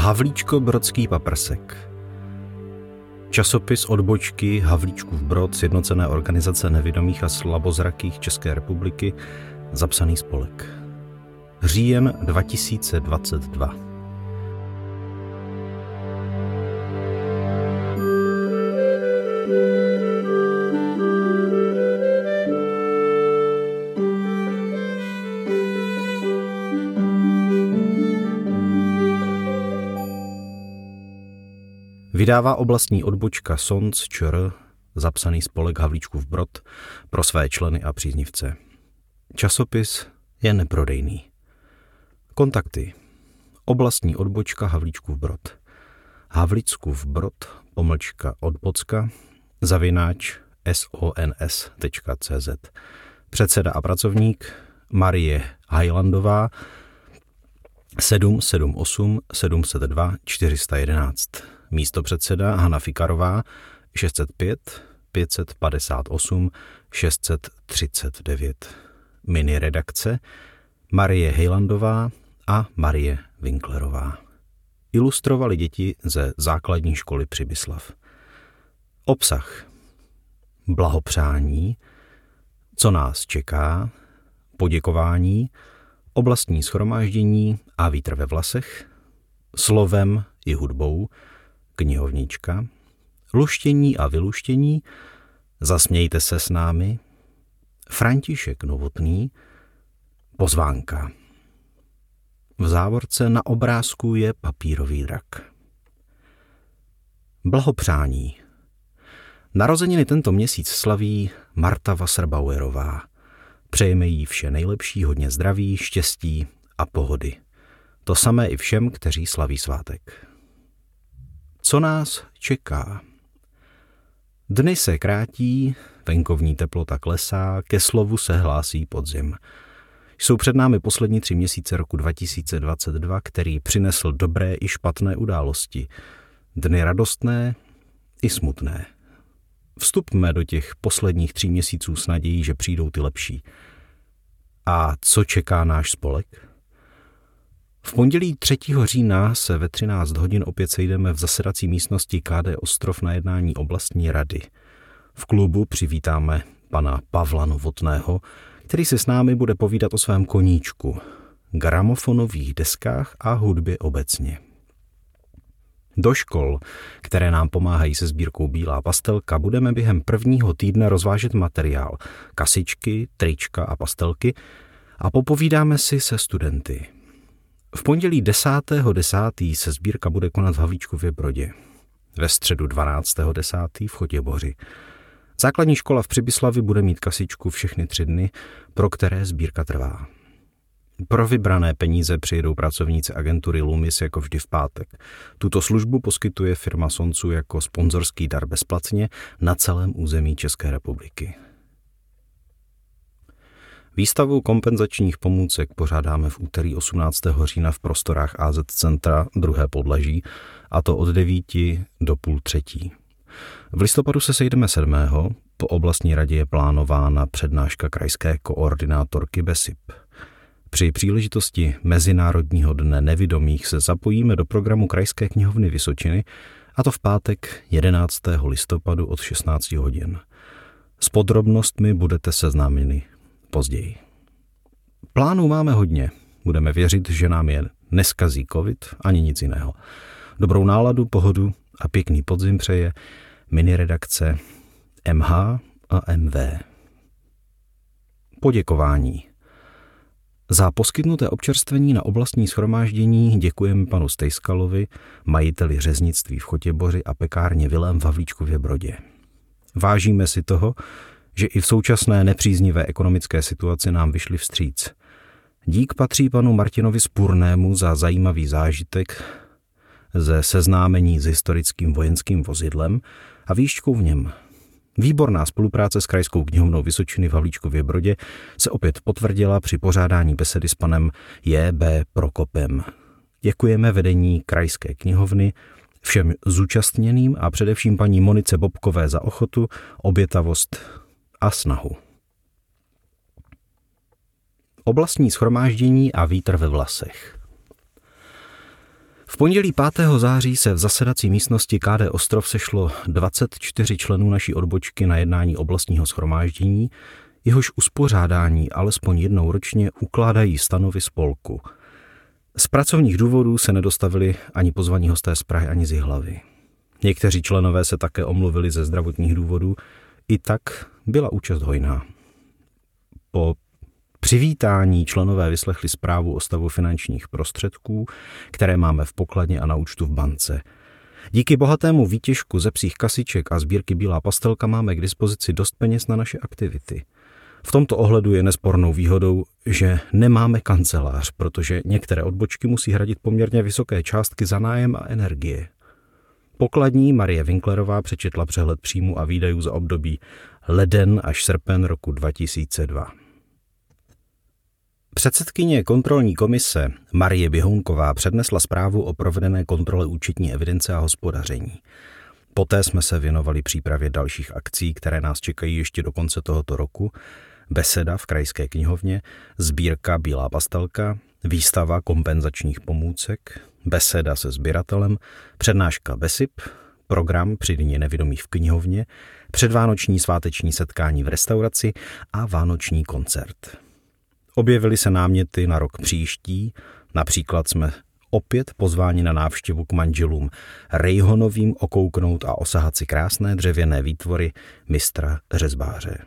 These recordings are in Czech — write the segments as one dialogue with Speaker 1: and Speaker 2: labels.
Speaker 1: Havlíčko-brodský paprsek. Časopis odbočky Havlíčkův Brod Sjednocené organizace nevidomých a slabozrakých České republiky, zapsaný spolek. Říjen 2022. Vydává oblastní odbočka SONC ČR, zapsaný spolek Havlíčkův Brod, pro své členy a příznivce. Časopis je neprodejný. Kontakty. Oblastní odbočka Havlíčkův Brod. Havlíčkův Brod, _odbocka, @sons.cz. Předseda a pracovník Marie Hajlandová, 778 702 411. Místopředseda Hana Fikarová, 605 558 639. Mini-redakce Marie Hejlandová a Marie Winklerová. Ilustrovali děti ze základní školy Přibyslav. Obsah. Blahopřání, co nás čeká, poděkování, oblastní shromáždění a vítr ve vlasech, slovem i hudbou, knihovnička, luštění a vyluštění, zasmějte se s námi, František Novotný, pozvánka. V závorce na obrázku je papírový drak. Blahopřání. Narozeniny tento měsíc slaví Marta Wasserbauerová. Přejeme jí vše nejlepší, hodně zdraví, štěstí a pohody. To samé i všem, kteří slaví svátek. Co nás čeká? Dny se krátí, venkovní teplota klesá, ke slovu se hlásí podzim. Jsou před námi poslední 3 měsíce roku 2022, který přinesl dobré i špatné události. Dny radostné i smutné. Vstupme do těch posledních 3 měsíců s nadějí, že přijdou ty lepší. A co čeká náš spolek? V pondělí 3. října se ve 13 hodin opět sejdeme v zasedací místnosti KD Ostrov na jednání oblastní rady. V klubu přivítáme pana Pavla Novotného, který se s námi bude povídat o svém koníčku, gramofonových deskách a hudbě obecně. Do škol, které nám pomáhají se sbírkou Bílá pastelka, budeme během prvního týdne rozvážet materiál, kasičky, trička a pastelky a popovídáme si se studenty. V pondělí 10.10. se sbírka bude konat v Havlíčkově Brodě. Ve středu 12.10. v Chotěboři. Základní škola v Přibyslavi bude mít kasičku všechny 3 dny, pro které sbírka trvá. Pro vybrané peníze přijedou pracovníci agentury Lumis jako vždy v pátek. Tuto službu poskytuje firma Soncu jako sponzorský dar bezplatně na celém území České republiky. Výstavu kompenzačních pomůcek pořádáme v úterý 18. října v prostorách AZ Centra 2. podlaží, a to od 9 do 2:30. V listopadu se sejdeme 7. Po oblastní radě je plánována přednáška krajské koordinátorky BESIP. Při příležitosti Mezinárodního dne nevidomých se zapojíme do programu Krajské knihovny Vysočiny, a to v pátek 11. listopadu od 16 hodin. S podrobnostmi budete seznámeni později. Plánů máme hodně. Budeme věřit, že nám je neskazí covid ani nic jiného. Dobrou náladu, pohodu a pěkný podzim přeje mini-redakce MH a MV. Poděkování. Za poskytnuté občerstvení na oblastní shromáždění děkujeme panu Stejskalovi, majiteli řeznictví v Chotěboři a pekárně Vilém v Havlíčkově Brodě. Vážíme si toho, že i v současné nepříznivé ekonomické situaci nám vyšli vstříc. Dík patří panu Martinovi Spurnému za zajímavý zážitek ze seznámení s historickým vojenským vozidlem a výšťkou v něm. Výborná spolupráce s Krajskou knihovnou Vysočiny v Havlíčkově Brodě se opět potvrdila při pořádání besedy s panem J.B. Prokopem. Děkujeme vedení Krajské knihovny, všem zúčastněným a především paní Monice Bobkové za ochotu, obětavost a snahu. Oblastní shromáždění a vítr ve vlasech. V pondělí 5. září se v zasedací místnosti KD Ostrov sešlo 24 členů naší odbočky na jednání oblastního shromáždění, jehož uspořádání alespoň jednou ročně ukládají stanovy spolku. Z pracovních důvodů se nedostavili ani pozvaní hosté z Prahy, ani z Jihlavy. Někteří členové se také omluvili ze zdravotních důvodů, i tak byla účast hojná. Po přivítání členové vyslechli zprávu o stavu finančních prostředků, které máme v pokladně a na účtu v bance. Díky bohatému výtěžku ze psích kasiček a sbírky Bílá pastelka máme k dispozici dost peněz na naše aktivity. V tomto ohledu je nespornou výhodou, že nemáme kancelář, protože některé odbočky musí hradit poměrně vysoké částky za nájem a energie. Pokladní Marie Winklerová přečetla přehled příjmů a výdajů za období leden až srpen roku 2002. Předsedkyně kontrolní komise Marie Běhounková přednesla zprávu o provedené kontrole účetní evidence a hospodaření. Poté jsme se věnovali přípravě dalších akcí, které nás čekají ještě do konce tohoto roku. Beseda v Krajské knihovně, sbírka Bílá pastelka, výstava kompenzačních pomůcek, beseda se sběratelem, přednáška BESIP, program při Dni nevidomých v knihovně, předvánoční sváteční setkání v restauraci a vánoční koncert. Objevily se náměty na rok příští, například jsme opět pozváni na návštěvu k manželům Rejhonovým okouknout a osahat si krásné dřevěné výtvory mistra řezbáře.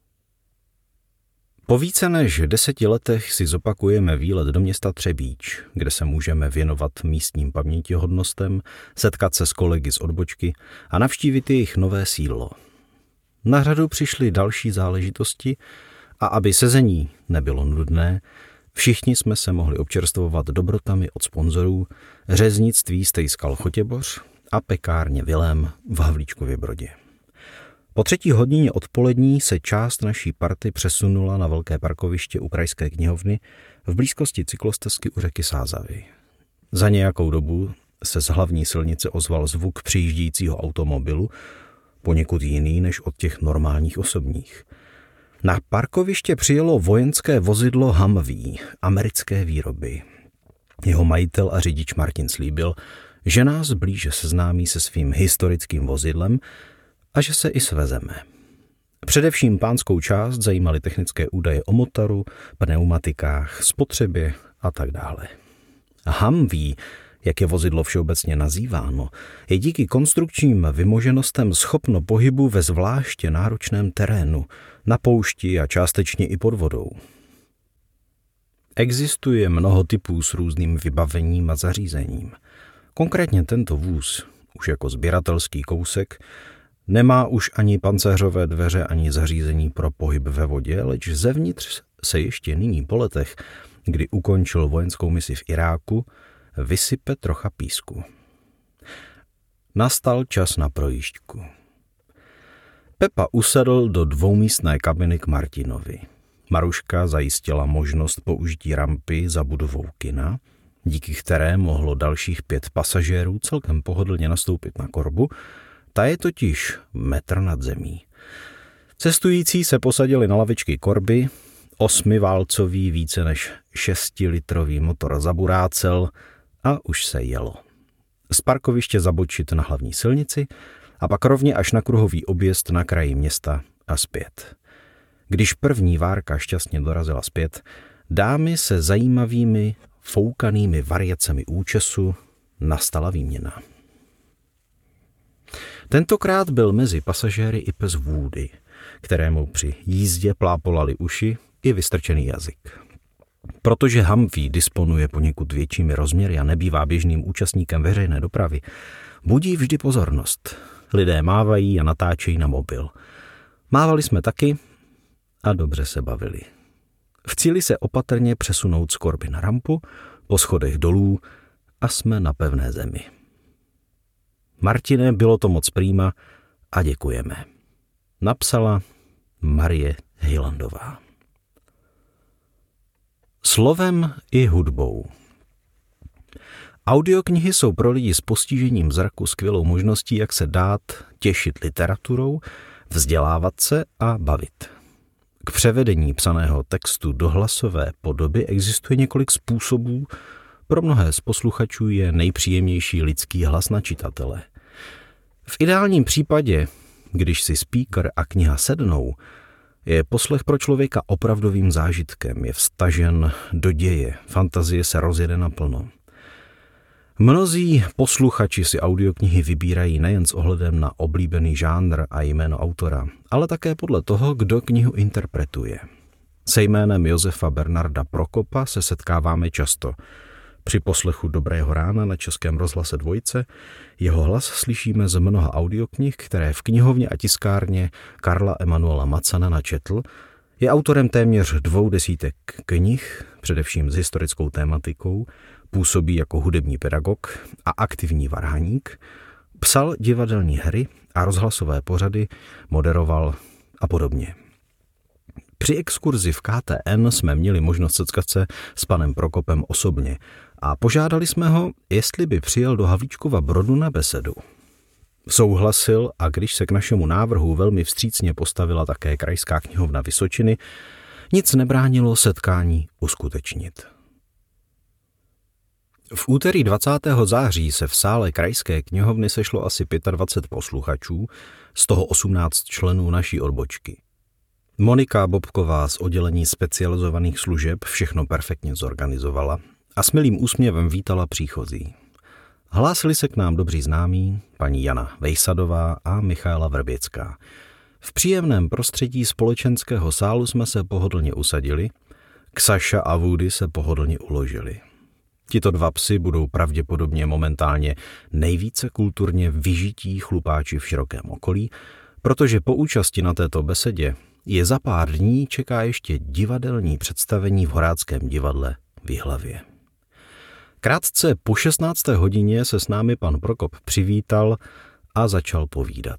Speaker 1: Po více než 10 letech si zopakujeme výlet do města Třebíč, kde se můžeme věnovat místním pamětihodnostem, setkat se s kolegy z odbočky a navštívit jejich nové sídlo. Na řadu přišly další záležitosti a aby sezení nebylo nudné, všichni jsme se mohli občerstvovat dobrotami od sponzorů řeznictví Stejskal Chotěboř a pekárně Vilém v Havlíčkově Brodě. Po 3. hodině odpolední se část naší party přesunula na velké parkoviště u Krajské knihovny v blízkosti cyklostezky u řeky Sázavy. Za nějakou dobu se z hlavní silnice ozval zvuk přijíždějícího automobilu, poněkud jiný než od těch normálních osobních. Na parkoviště přijelo vojenské vozidlo Humvee americké výroby. Jeho majitel a řidič Martin slíbil, že nás blíže seznámí se svým historickým vozidlem a že se i svezeme. Především pánskou část zajímaly technické údaje o motoru, pneumatikách, spotřebě a tak dále. Humvee, jak je vozidlo všeobecně nazýváno, je díky konstrukčním vymoženostem schopno pohybu ve zvláště náročném terénu, na poušti a částečně i pod vodou. Existuje mnoho typů s různým vybavením a zařízením. Konkrétně tento vůz, už jako sběratelský kousek, nemá už ani pancéřové dveře, ani zařízení pro pohyb ve vodě, leč zevnitř se ještě nyní po letech, kdy ukončil vojenskou misi v Iráku, vysype trocha písku. Nastal čas na projížďku. Pepa usedl do dvoumístné kabiny k Martinovi. Maruška zajistila možnost použití rampy za budovou kina, díky které mohlo dalších 5 pasažérů celkem pohodlně nastoupit na korbu, ta je totiž metr nad zemí. Cestující se posadili na lavičky korby, 8válcový více než 6litrový motor zaburácel a už se jelo. Z parkoviště zabočit na hlavní silnici a pak rovně až na kruhový objezd na kraji města a zpět. Když první várka šťastně dorazila zpět, dámy se zajímavými foukanými variacemi účesu nastala výměna. Tentokrát byl mezi pasažéry i pes Woody, kterému při jízdě plápolaly uši i vystrčený jazyk. Protože Humvee disponuje poněkud většími rozměry a nebývá běžným účastníkem veřejné dopravy, budí vždy pozornost. Lidé mávají a natáčejí na mobil. Mávali jsme taky a dobře se bavili. V cíli se opatrně přesunout z korby na rampu, po schodech dolů a jsme na pevné zemi. Martine, bylo to moc prýma a děkujeme. Napsala Marie Hylandová. Slovem i hudbou. Audioknihy jsou pro lidi s postižením zraku skvělou možností, jak se dát těšit literaturou, vzdělávat se a bavit. K převedení psaného textu do hlasové podoby existuje několik způsobů, Pro mnohé z posluchačů je nejpříjemnější lidský hlas na čitatele. V ideálním případě, když si speaker a kniha sednou, je poslech pro člověka opravdovým zážitkem, je vstažen do děje, fantazie se rozjede naplno. Mnozí posluchači si audioknihy vybírají nejen s ohledem na oblíbený žánr a jméno autora, ale také podle toho, kdo knihu interpretuje. Se jménem Josefa Bernarda Prokopa se setkáváme často. Při poslechu Dobrého rána na Českém rozhlase Dvojce jeho hlas slyšíme z mnoha audioknih, které v knihovně a tiskárně Karla Emanuela Macana načetl. Je autorem téměř 200 knih, především s historickou tématikou, působí jako hudební pedagog a aktivní varhaník, psal divadelní hry a rozhlasové pořady, moderoval a podobně. Při exkurzi v KTN jsme měli možnost setkat se s panem Prokopem osobně a požádali jsme ho, jestli by přijel do Havlíčkova Brodu na besedu. Souhlasil a když se k našemu návrhu velmi vstřícně postavila také Krajská knihovna Vysočiny, nic nebránilo setkání uskutečnit. V úterý 20. září se v sále Krajské knihovny sešlo asi 25 posluchačů, z toho 18 členů naší odbočky. Monika Bobková z oddělení specializovaných služeb všechno perfektně zorganizovala a s milým úsměvem vítala příchozí. Hlásili se k nám dobří známí, paní Jana Vejsadová a Michaela Vrběcká. V příjemném prostředí společenského sálu jsme se pohodlně usadili, Ksaša a Woody se pohodlně uložili. Tito dva psi budou pravděpodobně momentálně nejvíce kulturně vyžití chlupáči v širokém okolí, protože po účasti na této besedě je za pár dní čeká ještě divadelní představení v Horáckém divadle v Jihlavě. Krátce po 16. hodině se s námi pan Prokop přivítal a začal povídat.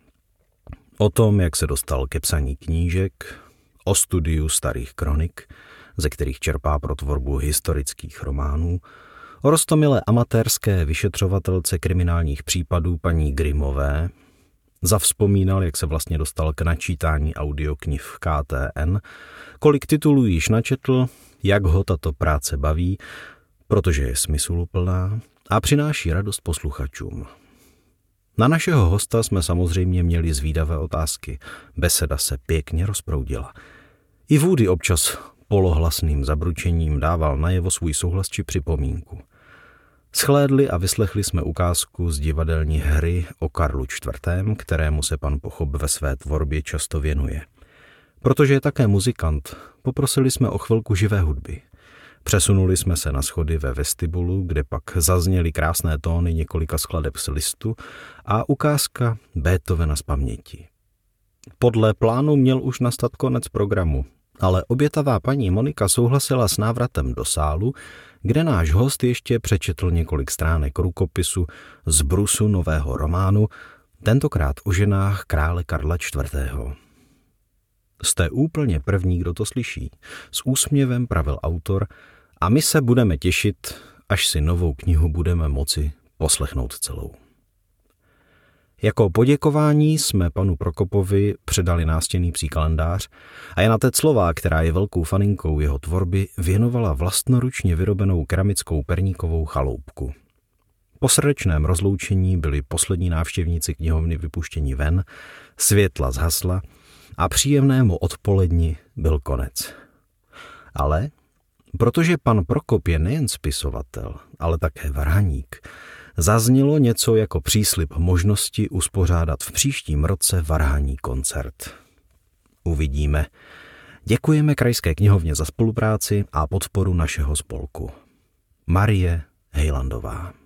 Speaker 1: O tom, jak se dostal ke psaní knížek, o studiu starých kronik, ze kterých čerpá pro tvorbu historických románů, o roztomilé amatérské vyšetřovatelce kriminálních případů paní Grimové, zavzpomínal, jak se vlastně dostal k načítání audioknih v KTN, kolik titulů již načetl, jak ho tato práce baví, protože je smysluplná a přináší radost posluchačům. Na našeho hosta jsme samozřejmě měli zvídavé otázky. Beseda se pěkně rozproudila. I Woody občas polohlasným zabručením dával najevo svůj souhlas či připomínku. Shlédli a vyslechli jsme ukázku z divadelní hry o Karlu IV., kterému se pan Pochop ve své tvorbě často věnuje. Protože je také muzikant, poprosili jsme o chvilku živé hudby. Přesunuli jsme se na schody ve vestibulu, kde pak zazněly krásné tóny několika skladeb z listu a ukázka Beethovena z paměti. Podle plánu měl už nastat konec programu, ale obětavá paní Monika souhlasila s návratem do sálu, kde náš host ještě přečetl několik stránek rukopisu z brusu nového románu, tentokrát o ženách krále Karla IV. Jste úplně první, kdo to slyší, s úsměvem pravil autor, a my se budeme těšit, až si novou knihu budeme moci poslechnout celou. Jako poděkování jsme panu Prokopovi předali nástěnný psí kalendář a Jana Teclová, která je velkou faninkou jeho tvorby, věnovala vlastnoručně vyrobenou keramickou perníkovou chaloupku. Po srdečném rozloučení byli poslední návštěvníci knihovny vypuštěni ven, světla zhasla a příjemnému odpoledni byl konec. Ale protože pan Prokop je nejen spisovatel, ale také varhaník, zaznělo něco jako příslib možnosti uspořádat v příštím roce varhaní koncert. Uvidíme. Děkujeme Krajské knihovně za spolupráci a podporu našeho spolku. Marie Hejlandová.